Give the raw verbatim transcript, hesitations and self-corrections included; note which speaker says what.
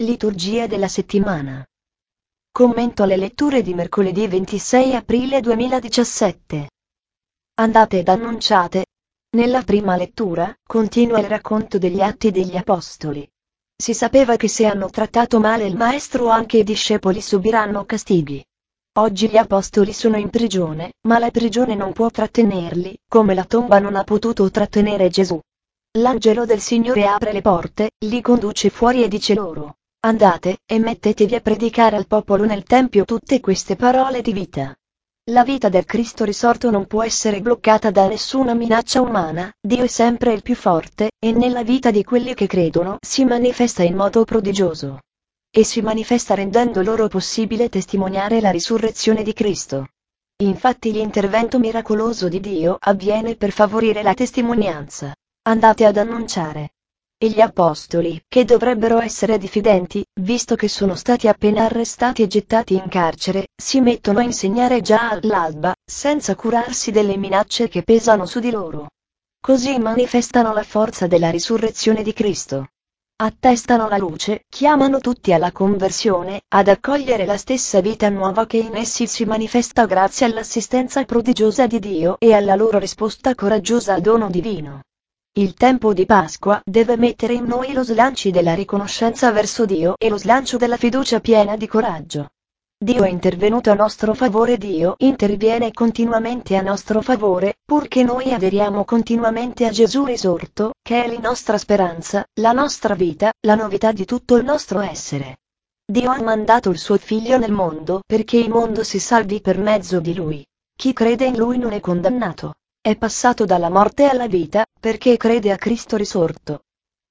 Speaker 1: Liturgia della settimana. Commento alle letture di mercoledì ventisei aprile duemiladiciassette. Andate ed annunciate. Nella prima lettura, continua il racconto degli Atti degli Apostoli. Si sapeva che se hanno trattato male il Maestro anche i discepoli subiranno castighi. Oggi gli Apostoli sono in prigione, ma la prigione non può trattenerli, come la tomba non ha potuto trattenere Gesù. L'angelo del Signore apre le porte, li conduce fuori e dice loro: andate, e mettetevi a predicare al popolo nel Tempio tutte queste parole di vita. La vita del Cristo risorto non può essere bloccata da nessuna minaccia umana, Dio è sempre il più forte, e nella vita di quelli che credono si manifesta in modo prodigioso. E si manifesta rendendo loro possibile testimoniare la risurrezione di Cristo. Infatti l'intervento miracoloso di Dio avviene per favorire la testimonianza. Andate ad annunciare. E gli apostoli, che dovrebbero essere diffidenti, visto che sono stati appena arrestati e gettati in carcere, si mettono a insegnare già all'alba, senza curarsi delle minacce che pesano su di loro. Così manifestano la forza della risurrezione di Cristo. Attestano la luce, chiamano tutti alla conversione, ad accogliere la stessa vita nuova che in essi si manifesta grazie all'assistenza prodigiosa di Dio e alla loro risposta coraggiosa al dono divino. Il tempo di Pasqua deve mettere in noi lo slancio della riconoscenza verso Dio e lo slancio della fiducia piena di coraggio. Dio è intervenuto a nostro favore, Dio interviene continuamente a nostro favore, purché noi aderiamo continuamente a Gesù risorto, che è la nostra speranza, la nostra vita, la novità di tutto il nostro essere. Dio ha mandato il suo Figlio nel mondo perché il mondo si salvi per mezzo di Lui. Chi crede in Lui non è condannato. È passato dalla morte alla vita, perché crede a Cristo risorto.